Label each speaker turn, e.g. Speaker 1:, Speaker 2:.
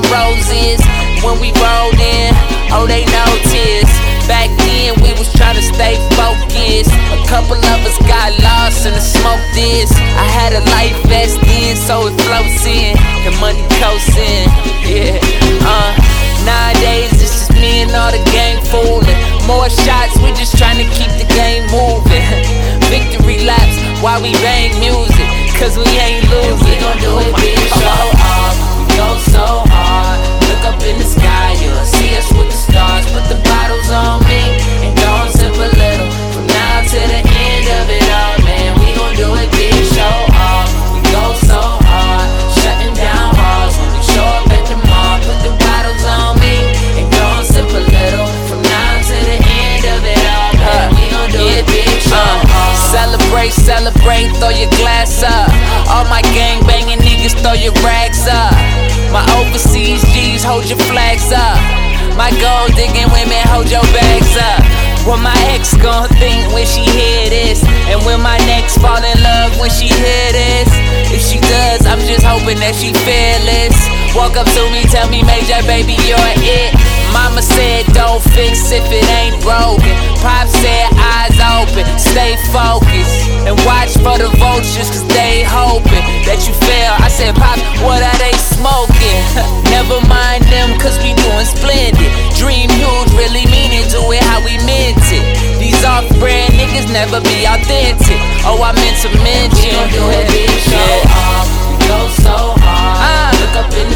Speaker 1: them roses when we rolled in. Oh, they noticed. Back then we was trying to stay focused. A couple of us got lost in the smoke this. I had a life vest in, so it floats in. The money coats in, yeah. Nowadays it's just me and all the gang fooling. More shots, we just trying to keep the game moving. Victory laps while we bang music, cause we ain't losing. We gon' do it big, show off. We go so hard. Look up in the sky, you'll see us with the stars. Put the bottles on me and don't sip a little. From now to the end of it all, man, we gon' do it big, show off. We go so hard, shutting down halls when we show up at the mall. Put the bottles on me and don't sip a little. From now to the end of it all, man, we gon' do it big, show off. Celebrate, celebrate, throw your glass up. All my gang banging niggas, throw your rags up. My overseas G's, hold your flags up. My gold digging women, hold your bags up. What my ex gon' think when she hear this? And when my next fall in love when she hear this? If she does, I'm just hoping that she fearless. Walk up to me, tell me, Major, baby, you're it. Mama said don't fix if it ain't broken. Pop said eyes open, stay focused. And watch for the vultures cause they hoping that you fail. I said, Pop, what are they smoking? Never mind them cause we doing splendid. Dream huge, really mean it, do it how we meant it. These off-brand niggas never be authentic. Oh, I meant to mention, we gon' do it big, show off. We go so hard. Look up in